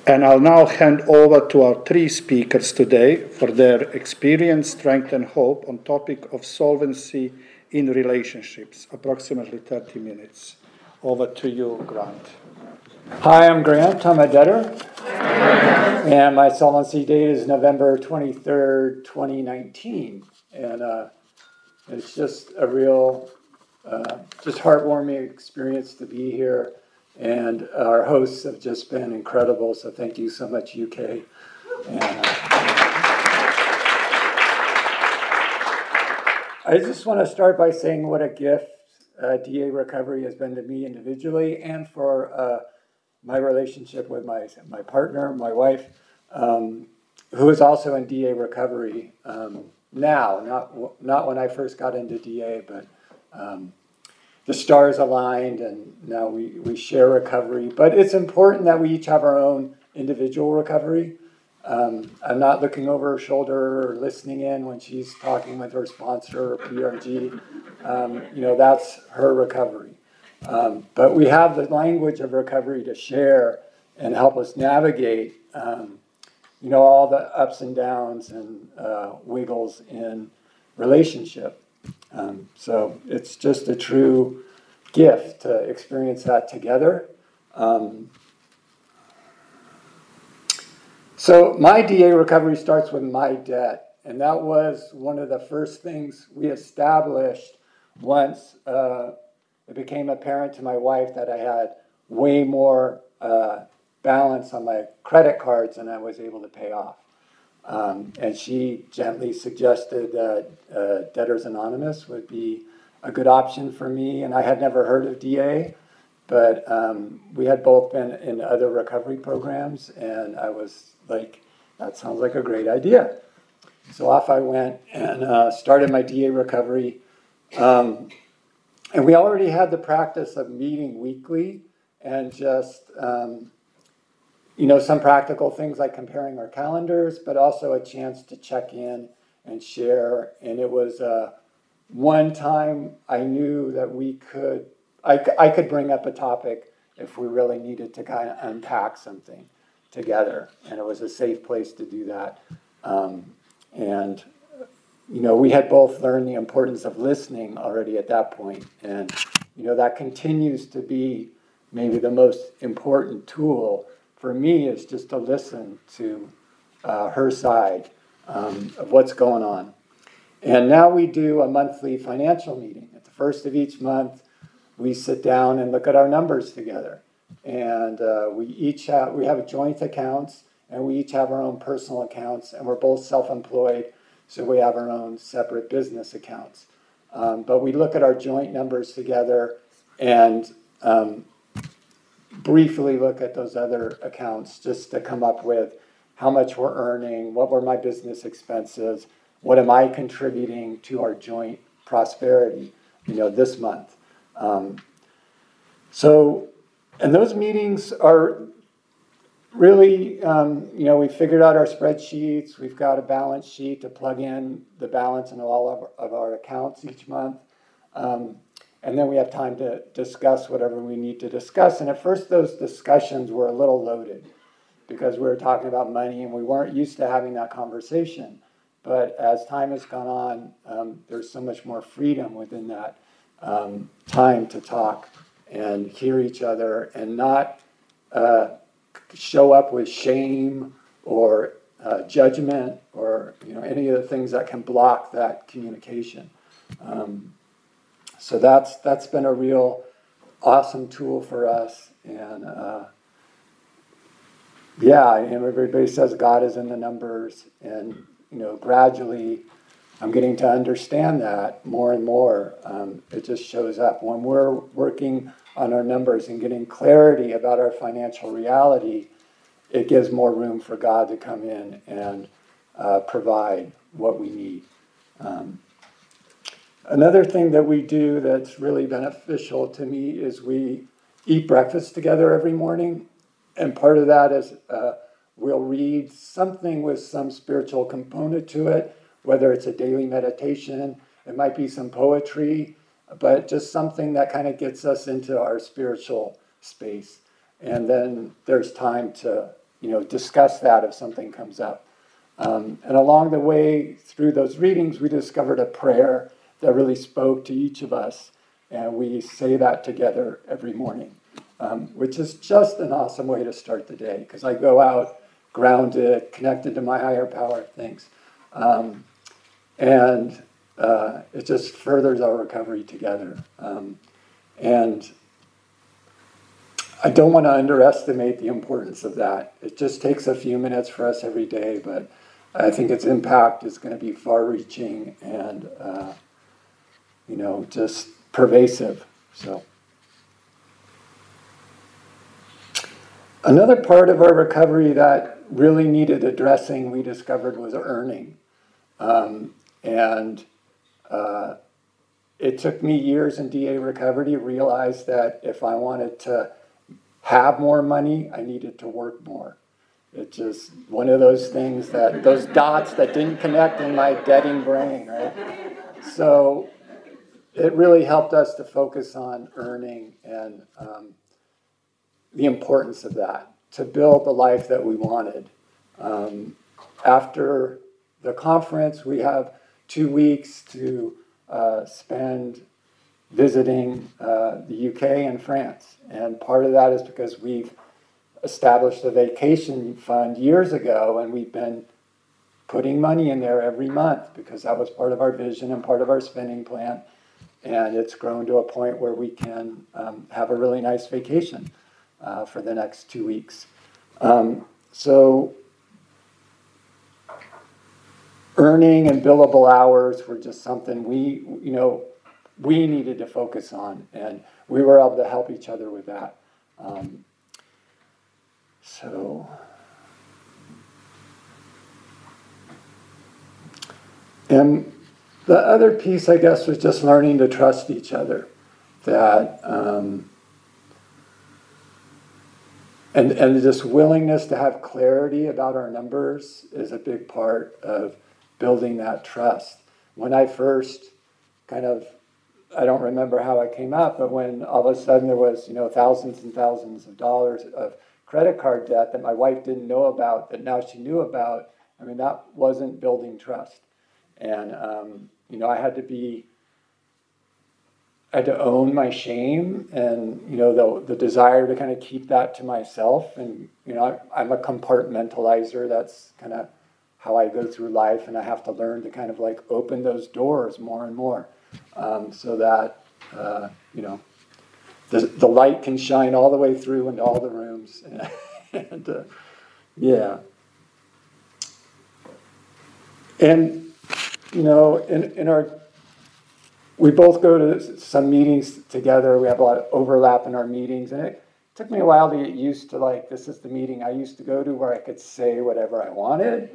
And I'll now hand over to our three speakers today for their experience, strength, and hope on topic of solvency in relationships, approximately 30 minutes. Over to you, Grant. Hi, I'm Grant. I'm a debtor. And my solvency date is November 23rd, 2019. And it's just a real, just heartwarming experience to be here. And our hosts have just been incredible. So thank you so much, UK. And I just want to start by saying what a gift DA recovery has been to me individually and for my relationship with my partner, my wife, who is also in DA recovery now, not when I first got into DA, but the stars aligned and now we share recovery. But it's important that we each have our own individual recovery. I'm not looking over her shoulder or listening in when she's talking with her sponsor or PRG. That's her recovery. But we have the language of recovery to share and help us navigate, all the ups and downs and wiggles in relationship. So it's just a true gift to experience that together. So my DA recovery starts with my debt, and that was one of the first things we established once it became apparent to my wife that I had way more balance on my credit cards than I was able to pay off. And she gently suggested that Debtors Anonymous would be a good option for me. And I had never heard of DA, but we had both been in other recovery programs, and I was like, that sounds like a great idea. So off I went and started my DA recovery. And we already had the practice of meeting weekly and just, some practical things like comparing our calendars, but also a chance to check in and share. And it was one time I knew that I could bring up a topic if we really needed to kind of unpack something together. And it was a safe place to do that. We had both learned the importance of listening already at that point. And, that continues to be maybe the most important tool for me is just to listen to her side of what's going on. And now we do a monthly financial meeting. At the first of each month, we sit down and look at our numbers together. And we have joint accounts, and we each have our own personal accounts, and we're both self-employed. So we have our own separate business accounts. But we look at our joint numbers together and briefly look at those other accounts just to come up with how much we're earning, what were my business expenses, what am I contributing to our joint prosperity, this month. And those meetings are really, we figured out our spreadsheets. We've got a balance sheet to plug in the balance in all of our accounts each month. And then we have time to discuss whatever we need to discuss. And at first, those discussions were a little loaded because we were talking about money and we weren't used to having that conversation. But as time has gone on, there's so much more freedom within that time to talk and hear each other and not show up with shame or judgment or any of the things that can block that communication. So that's been a real awesome tool for us. And everybody says God is in the numbers, and gradually I'm getting to understand that more and more. It just shows up when we're working on our numbers and getting clarity about our financial reality. It gives more room for God to come in and provide what we need. Another thing that we do that's really beneficial to me is we eat breakfast together every morning. And part of that is we'll read something with some spiritual component to it, whether it's a daily meditation, it might be some poetry, but just something that kind of gets us into our spiritual space. And then there's time to, discuss that if something comes up. And along the way through those readings, we discovered a prayer that really spoke to each of us. And we say that together every morning, which is just an awesome way to start the day, because I go out grounded, connected to my higher power things. And it just furthers our recovery together. And I don't want to underestimate the importance of that. It just takes a few minutes for us every day, but I think its impact is going to be far-reaching and, just pervasive. So, another part of our recovery that really needed addressing, we discovered, was earning. It took me years in DA recovery to realize that if I wanted to have more money, I needed to work more. It's just one of those things those dots that didn't connect in my deading brain, right? So it really helped us to focus on earning and the importance of that, to build the life that we wanted. After the conference, we have 2 weeks to spend visiting the UK and France. And part of that is because we've established a vacation fund years ago, and we've been putting money in there every month because that was part of our vision and part of our spending plan. And it's grown to a point where we can have a really nice vacation for the next 2 weeks. So earning and billable hours were just something we needed to focus on, and we were able to help each other with that. And the other piece, I guess, was just learning to trust each other. That and this willingness to have clarity about our numbers is a big part of building that trust. When I first I don't remember how it came up, but when all of a sudden there was, thousands and thousands of dollars of credit card debt that my wife didn't know about, that now she knew about, that wasn't building trust. And, I had to own my shame and, the desire to kind of keep that to myself. And, I'm a compartmentalizer. That's kind of how I go through life. And I have to learn to kind of open those doors more and more so that, the light can shine all the way through into all the rooms. And yeah. And, we both go to some meetings together. We have a lot of overlap in our meetings. And it took me a while to get used to, this is the meeting I used to go to where I could say whatever I wanted.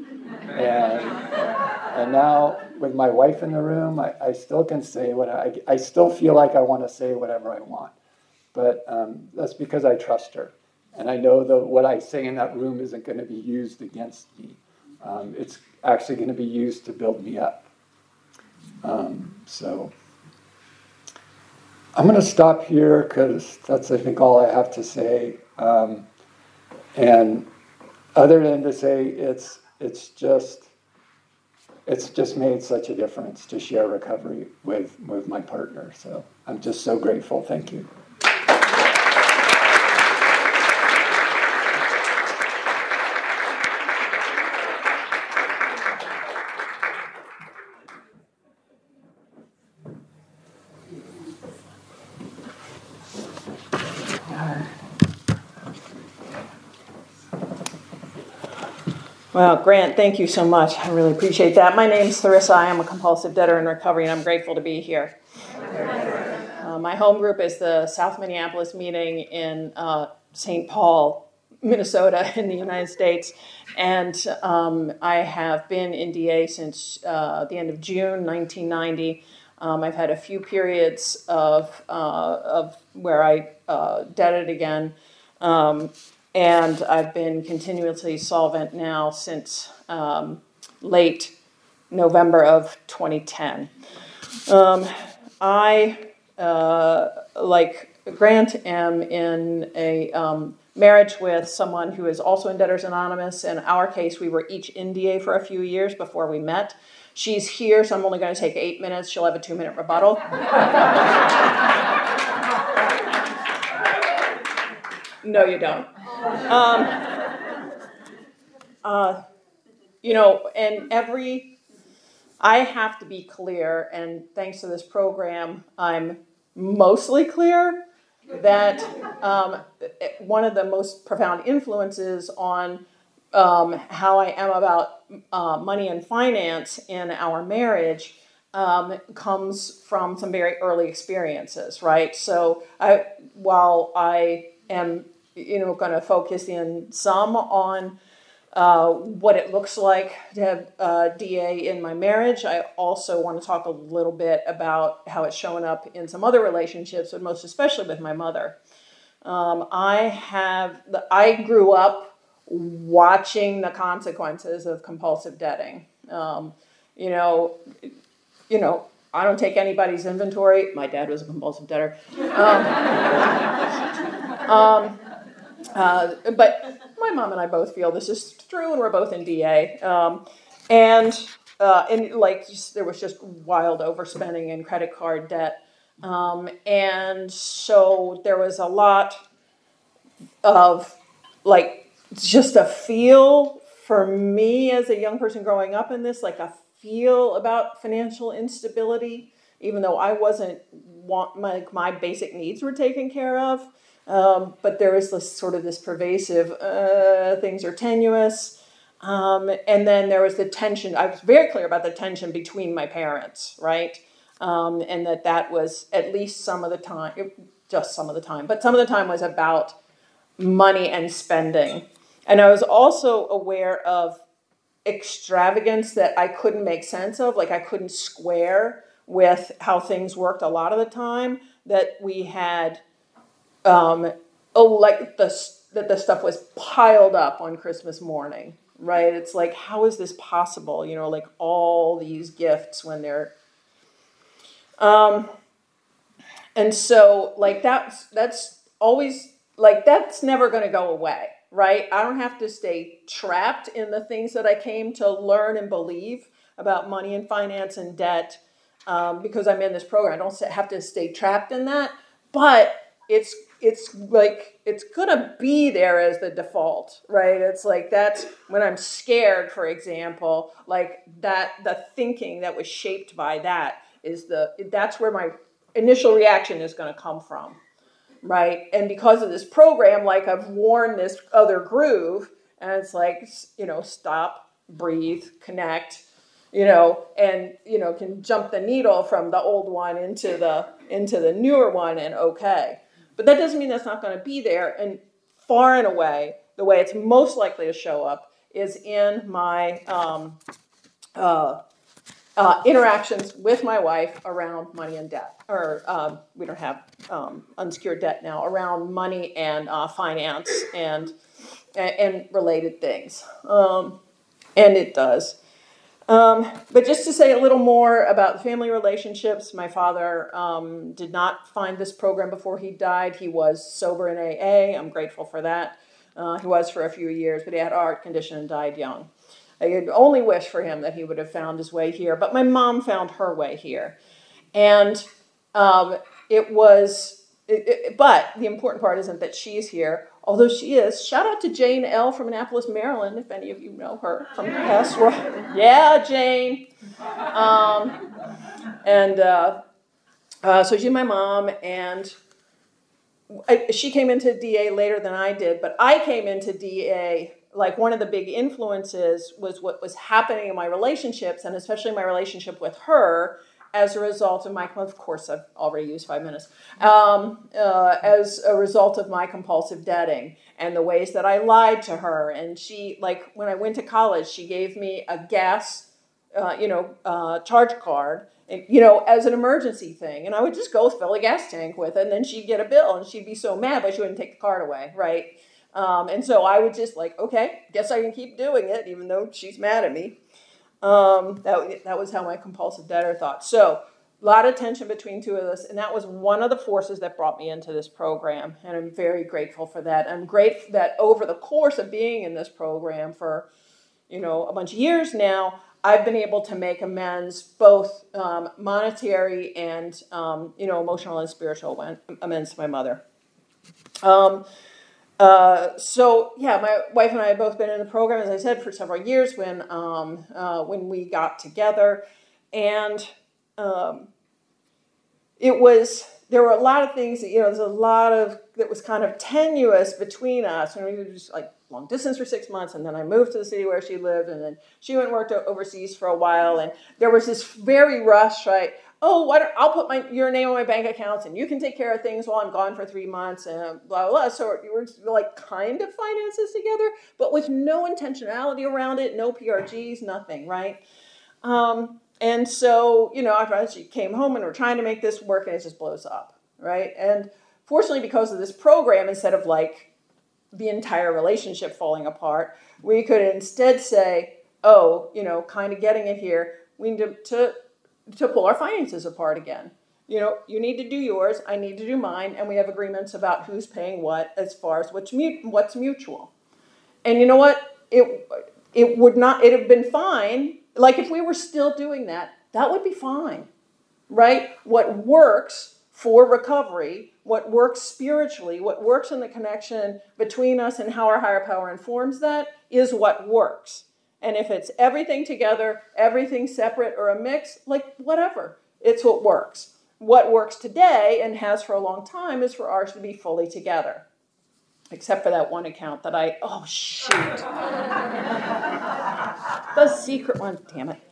And now with my wife in the room, I still can say I still feel like I want to say whatever I want. But that's because I trust her. And I know that what I say in that room isn't going to be used against me. It's actually going to be used to build me up. So I'm going to stop here because that's, I think, all I have to say. And other than to say it's just made such a difference to share recovery with my partner. So I'm just so grateful. Thank you. Well, Grant, thank you so much. I really appreciate that. My name's Larissa. I am a compulsive debtor in recovery, and I'm grateful to be here. My home group is the South Minneapolis meeting in St. Paul, Minnesota, in the United States. And I have been in DA since the end of June 1990. I've had a few periods of where I debted again. And I've been continuously solvent now since late November of 2010. I, like Grant, am in a marriage with someone who is also in Debtors Anonymous. In our case, we were each in DA for a few years before we met. She's here, so I'm only going to take 8 minutes. She'll have a 2-minute rebuttal. No, you don't. I have to be clear, and thanks to this program, I'm mostly clear that one of the most profound influences on how I am about money and finance in our marriage comes from some very early experiences, right? So while I am, going to focus in some on what it looks like to have DA in my marriage, I also want to talk a little bit about how it's shown up in some other relationships, but most especially with my mother. I grew up watching the consequences of compulsive debting. I don't take anybody's inventory. My dad was a compulsive debtor. But my mom and I both feel this is true, and we're both in DA. There was just wild overspending in credit card debt. And so there was a lot of, just a feel for me as a young person growing up in this, a feel about financial instability, even though I wasn't, my basic needs were taken care of. But there was this pervasive, things are tenuous. And then there was the tension. I was very clear about the tension between my parents, right? And that was at least some of the time, just some of the time, but some of the time was about money and spending. And I was also aware of extravagance that I couldn't make sense of, I couldn't square with how things worked a lot of the time, that we had, that the stuff was piled up on Christmas morning, right? It's how is this possible? All these gifts when they're, and so that's always, that's never going to go away, right? I don't have to stay trapped in the things that I came to learn and believe about money and finance and debt, because I'm in this program. I don't have to stay trapped in that, but it's gonna be there as the default, right? It's that's when I'm scared, for example, the thinking that was shaped by that that's where my initial reaction is going to come from, right? And because of this program, I've worn this other groove, and it's stop, breathe, connect, and can jump the needle from the old one into the newer one, and okay. But that doesn't mean that's not going to be there. And far and away, the way it's most likely to show up is in my interactions with my wife around money and debt. Or we don't have unsecured debt now, around money and finance and related things. And it does. But just to say a little more about family relationships, my father did not find this program before he died. He was sober in AA. I'm grateful for that. He was for a few years, but he had a heart condition and died young. I could only wish for him that he would have found his way here. But my mom found her way here. And but the important part isn't that she's here, although she is. Shout out to Jane L. from Annapolis, Maryland, if any of you know her from past work. Yeah, Jane. So she's my mom, and she came into DA later than I did, but I came into DA, one of the big influences was what was happening in my relationships, and especially my relationship with her, as a result of of course I've already used 5 minutes, as a result of my compulsive debting and the ways that I lied to her. And she, when I went to college, she gave me a gas, charge card, and, as an emergency thing. And I would just go fill a gas tank with it, and then she'd get a bill, and she'd be so mad, but she wouldn't take the card away, right? And so I would just okay, guess I can keep doing it, even though she's mad at me. That was how my compulsive debtor thought. So lot of tension between two of us, and that was one of the forces that brought me into this program, and I'm very grateful for that. I'm grateful that over the course of being in this program for, a bunch of years now, I've been able to make amends, both monetary and, emotional and spiritual amends to my mother. My wife and I have both been in the program, as I said, for several years when we got together, and there were a lot of things that, there's a lot of, that was kind of tenuous between us, and we were just like long distance for 6 months, and then I moved to the city where she lived, and then she went and worked overseas for a while, and there was this very rush, right? Oh, I'll put your name on my bank accounts, and you can take care of things while I'm gone for 3 months, and blah, blah, blah. So you were like kind of finances together, but with no intentionality around it, no PRGs, nothing, right? And so, after she came home and we're trying to make this work, and it just blows up, right? And fortunately, because of this program, instead of like the entire relationship falling apart, we could instead say, kind of getting it here, we need to pull our finances apart again. You need to do yours, I need to do mine, and we have agreements about who's paying what as far as what's mutual. And you know what? It have been fine. Like if we were still doing that would be fine, right? What works for recovery, what works spiritually, what works in the connection between us and how our higher power informs that is what works. And if it's everything together, everything separate or a mix, like whatever, it's what works. What works today and has for a long time is for ours to be fully together. Except for that one account that oh shoot. The secret one, damn it.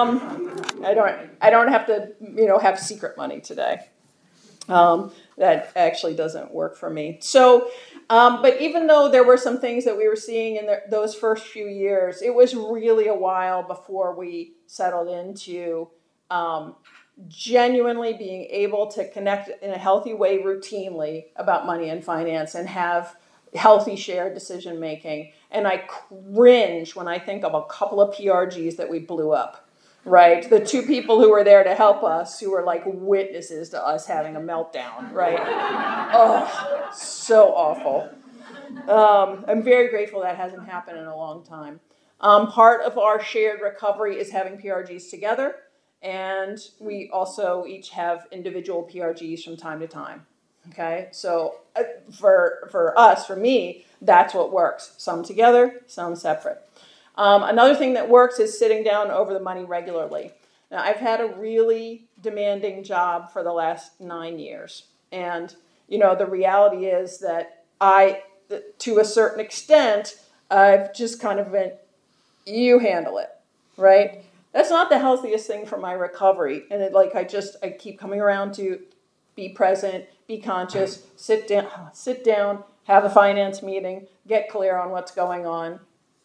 I don't have to, have secret money today. That actually doesn't work for me. So, but even though there were some things that we were seeing in those first few years, it was really a while before we settled into genuinely being able to connect in a healthy way routinely about money and finance and have healthy shared decision making. And I cringe when I think of a couple of PRGs that we blew up. Right? The two people who were there to help us, who were like witnesses to us having a meltdown, right? Oh, so awful. I'm very grateful that hasn't happened in a long time. Part of our shared recovery is having PRGs together, and we also each have individual PRGs from time to time. Okay? So for us, for me, that's what works. Some together, some separate. Another thing that works is sitting down over the money regularly. Now, I've had a really demanding job for the last 9 years. And, the reality is that to a certain extent, I've just kind of been, you handle it, right? That's not the healthiest thing for my recovery. And I keep coming around to be present, be conscious, sit down, have a finance meeting, get clear on what's going on.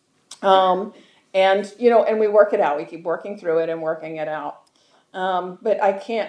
And we work it out. We keep working through it and working it out. But I can't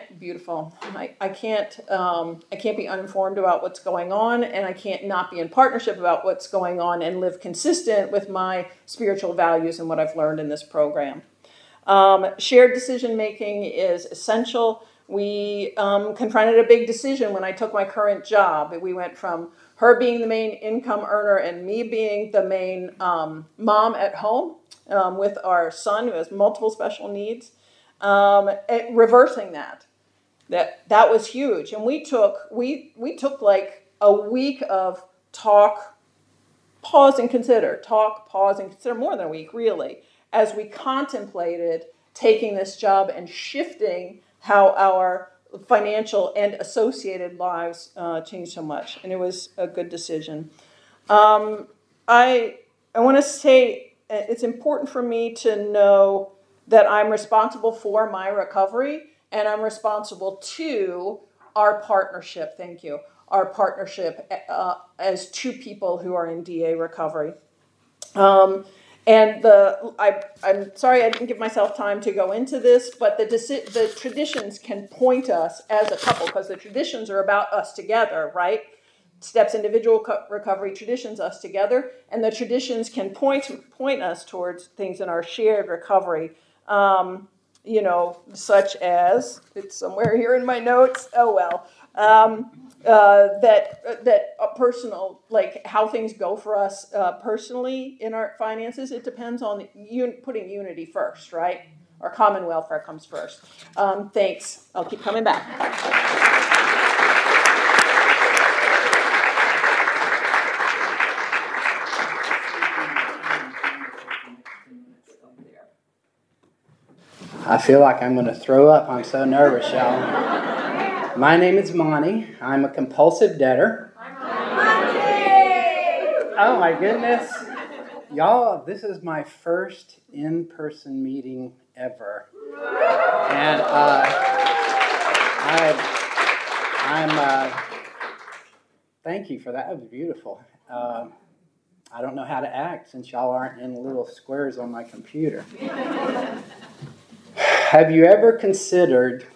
be uninformed about what's going on, and I can't not be in partnership about what's going on and live consistent with my spiritual values and what I've learned in this program. Shared decision making is essential. We confronted a big decision when I took my current job. We went from her being the main income earner and me being the main mom at home with our son who has multiple special needs, reversing that. That was huge. And we took like a week of talk, pause and consider, more than a week really, as we contemplated taking this job and shifting how our financial and associated lives changed so much, and it was a good decision. I want to say it's important for me to know that I'm responsible for my recovery, and I'm responsible to our partnership. Thank you. Our partnership as two people who are in DA recovery. And I'm sorry I didn't give myself time to go into this, but the traditions can point us as a couple, because the traditions are about us together, right? Steps individual recovery, traditions us together, and the traditions can point us towards things in our shared recovery. such as, it's somewhere here in my notes, that personal, like how things go for us personally in our finances, it depends on putting unity first, right? Our common welfare comes first. Thanks. I'll keep coming back. I feel like I'm going to throw up. I'm so nervous, y'all. My name is Monty. I'm a compulsive debtor. Oh my goodness. Y'all, this is my first in-person meeting ever. And thank you for that. That was beautiful. I don't know how to act since y'all aren't in little squares on my computer. Have you ever considered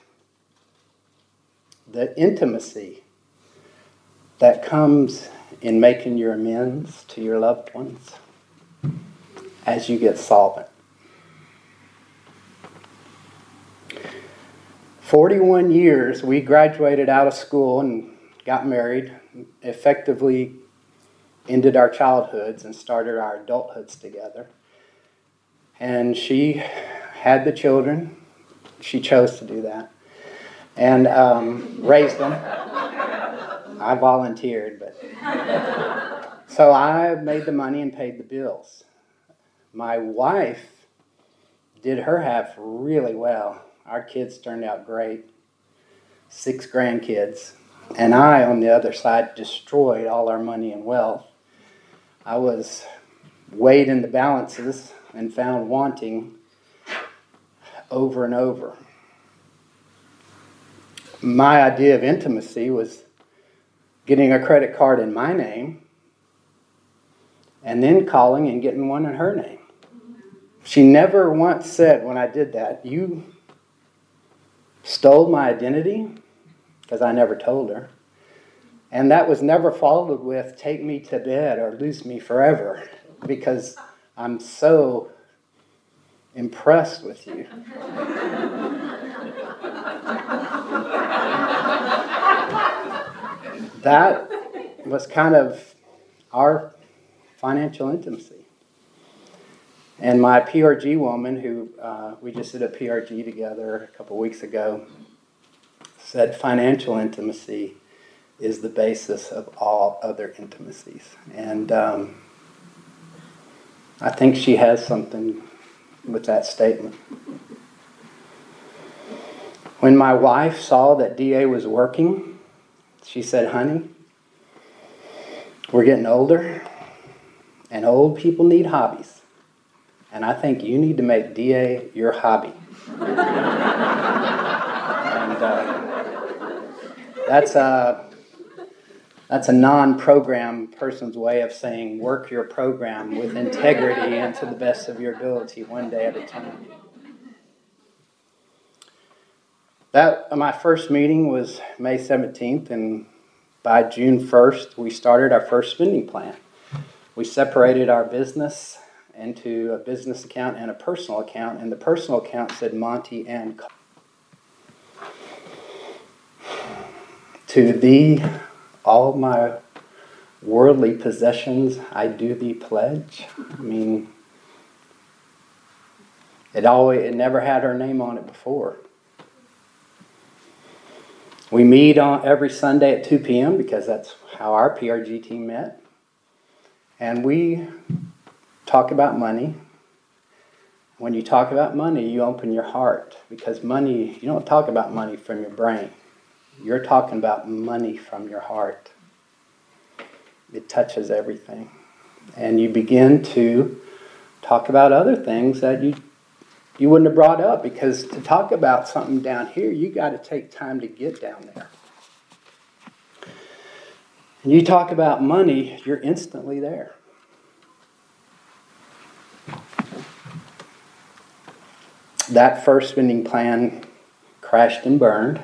the intimacy that comes in making your amends to your loved ones as you get solvent? 41 years, we graduated out of school and got married, effectively ended our childhoods and started our adulthoods together. And she had the children. She chose to do that. And raised them. I volunteered, but... So I made the money and paid the bills. My wife did her half really well. Our kids turned out great. 6 grandkids. And I, on the other side, destroyed all our money and wealth. I was weighed in the balances and found wanting over and over. My idea of intimacy was getting a credit card in my name and then calling and getting one in her name. She never once said when I did that, "You stole my identity," because I never told her. And that was never followed with, "Take me to bed or lose me forever," because I'm so impressed with you. That was kind of our financial intimacy. And my PRG woman, who we just did a PRG together a couple weeks ago, said financial intimacy is the basis of all other intimacies. And I think she has something with that statement. When my wife saw that DA was working, she said, "Honey, we're getting older, and old people need hobbies. And I think you need to make DA your hobby." And that's a non-program person's way of saying work your program with integrity and to the best of your ability, one day at a time. My first meeting was May 17th, and by June 1st, we started our first spending plan. We separated our business into a business account and a personal account, and the personal account said Monty and "To thee, all my worldly possessions, I do thee pledge." I mean, it never had her name on it before. We meet on every Sunday at 2 p.m. because that's how our PRG team met. And we talk about money. When you talk about money, you open your heart, because money, you don't talk about money from your brain. You're talking about money from your heart. It touches everything. And you begin to talk about other things that you wouldn't have brought up, because to talk about something down here, you got to take time to get down there. And you talk about money, you're instantly there. That first spending plan crashed and burned.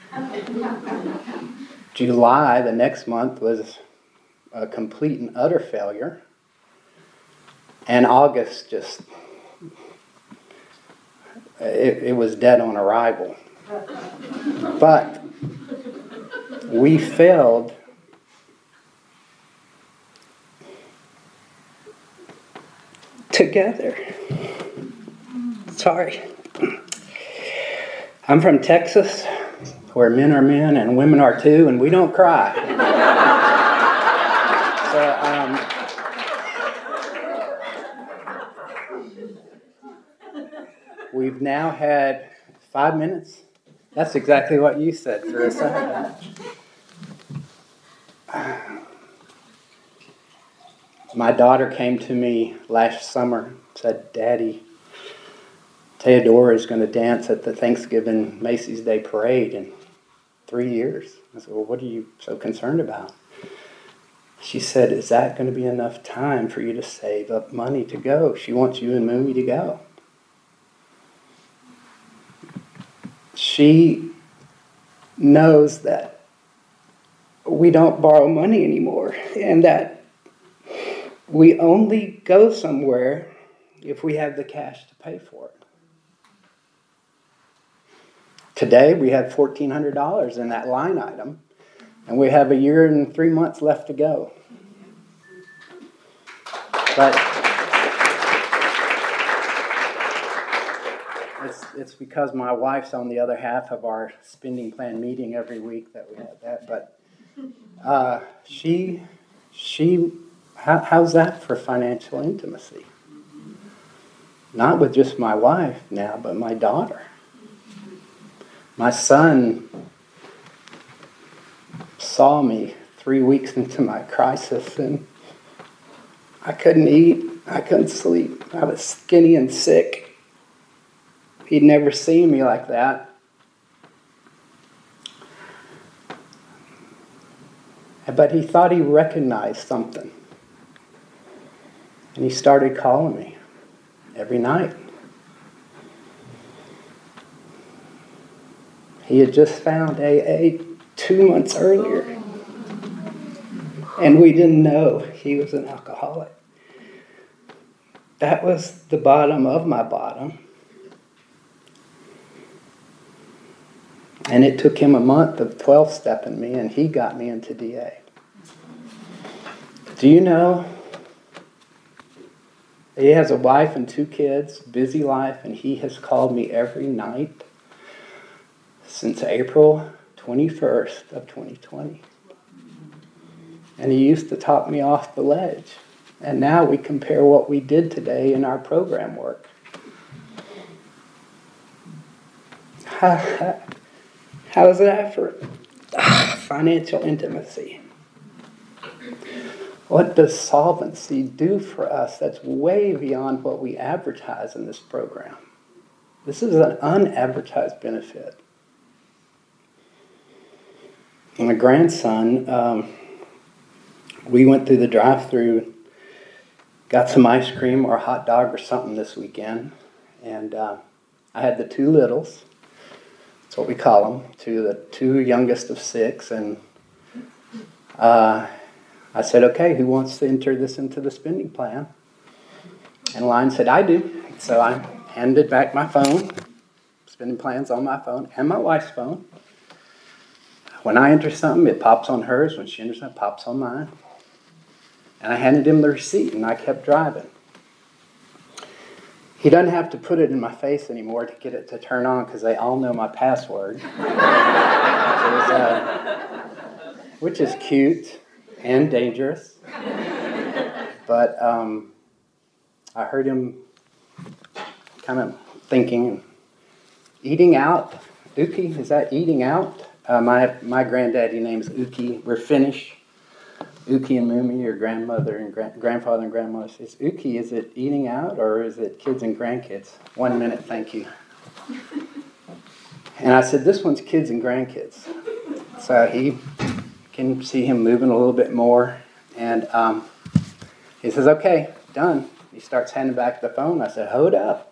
July, the next month, was a complete and utter failure. And August just it was dead on arrival. But we failed together. Sorry. I'm from Texas, where men are men and women are too, and we don't cry. We've now had 5 minutes. That's exactly what you said, Teresa. My daughter came to me last summer, said, "Daddy, Theodora is going to dance at the Thanksgiving Macy's Day Parade in 3 years." I said, "Well, what are you so concerned about?" She said, "Is that going to be enough time for you to save up money to go? She wants you and Mumi to go." She knows that we don't borrow money anymore and that we only go somewhere if we have the cash to pay for it. Today we had $1,400 in that line item, and we have 1 year and 3 months left to go. But it's because my wife's on the other half of our spending plan meeting every week that we have that. But how's that for financial intimacy? Not with just my wife now, but my daughter. My son saw me 3 weeks into my crisis, and I couldn't eat, I couldn't sleep. I was skinny and sick. He'd never seen me like that. But he thought he recognized something. And he started calling me every night. He had just found AA 2 months earlier. And we didn't know he was an alcoholic. That was the bottom of my bottom. And it took him a month of 12-stepping me, and he got me into DA. Do you know he has a wife and 2 kids, busy life, and he has called me every night since April 21st of 2020. And he used to talk me off the ledge. And now we compare what we did today in our program work. How is that for financial intimacy? What does solvency do for us that's way beyond what we advertise in this program? This is an unadvertised benefit. My grandson, we went through the drive-thru, got some ice cream or a hot dog or something this weekend, and I had the 2 littles. That's what we call them, the 2 youngest of 6, and I said, "Okay, who wants to enter this into the spending plan?" And Lion said, "I do." So I handed back my phone, spending plans on my phone, and my wife's phone. When I enter something, it pops on hers. When she enters something, it pops on mine. And I handed him the receipt, and I kept driving. He doesn't have to put it in my face anymore to get it to turn on, because they all know my password. Which is cute and dangerous. But I heard him kind of thinking, eating out? Uki, is that eating out? My granddaddy name's Uki. We're Finnish. Uki and Mumi, your grandmother and grandfather and grandmother, says, "Uki, is it eating out or is it kids and grandkids?" 1 minute, thank you. And I said, "This one's kids and grandkids." So he can see him moving a little bit more. And he says, "Okay, done." He starts handing back the phone. I said, Hold up.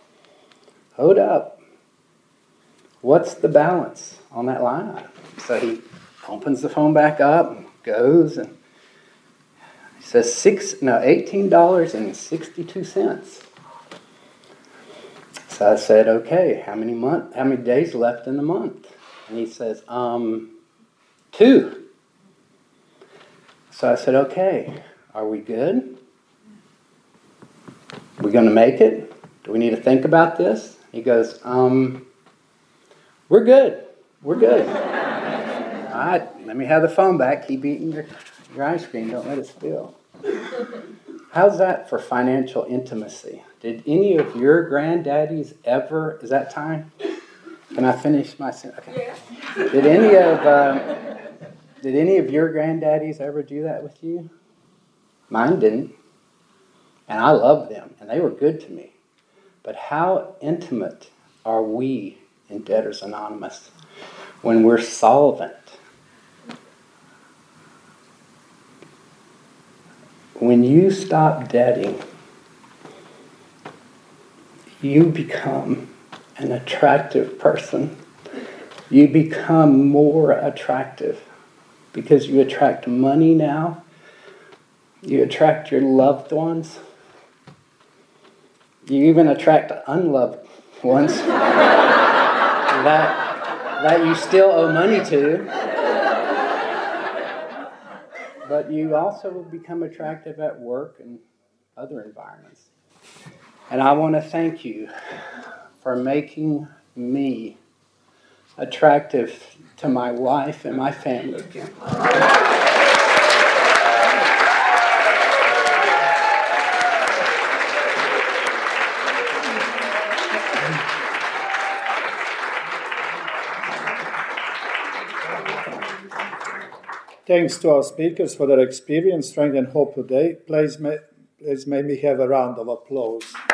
What's the balance on that line item?" So he opens the phone back up and goes, and he says $18.62. So I said, okay, how many days left in the month? And he says, 2. So I said, okay, are we good? We going to make it? Do we need to think about this? He goes, we're good. We're good. All right, let me have the phone back. Keep eating your ice cream. Don't let it spill. How's that for financial intimacy? Did any of your granddaddies ever, is that time? Can I finish my sentence? Okay. Yeah. Did any of your granddaddies ever do that with you? Mine didn't. And I loved them, and they were good to me. But how intimate are we in Debtors Anonymous when we're solvent? When you stop debting, you become an attractive person. You become more attractive because you attract money now. You attract your loved ones. You even attract unloved ones that you still owe money to. But you also will become attractive at work and other environments. And I want to thank you for making me attractive to my wife and my family again. Thanks to our speakers for their experience, strength, and hope today. Please may we have a round of applause.